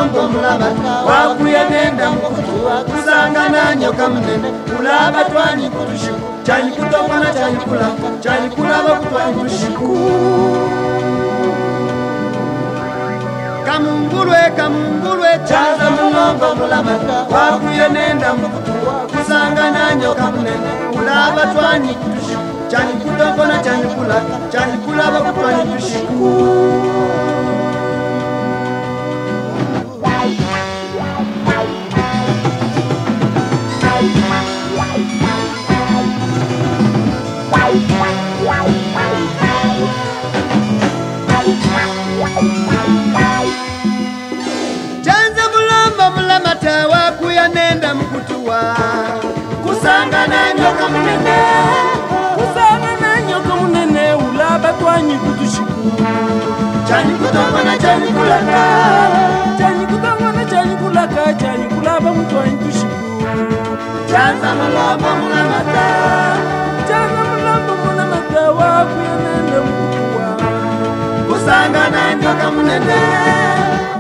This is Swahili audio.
mulombo mulamata wakuyanenda mkutuwa kusangana nyoka munene kulaba twanyi kutushiku chanyi kutokana chanyi kulaba kutwanyi kutushiku kamungulwe chaza mulombo mulamata wakuyanenda mkutuwa kusangana nyoka munene kulaba twanyi kutushiku chanyi kutokana chanyi kulaba kutwanyi kutushiku Chanza mulombo mulamata wakuyanenda mkutuwa kusangana nyoka munene ulaba twanyi kutushiku chanyi kutokana chanyi kulaba mutwanyi tushiku chanza mulombo mulamata wakuyanenda mkutuwa kusangana nyoka munene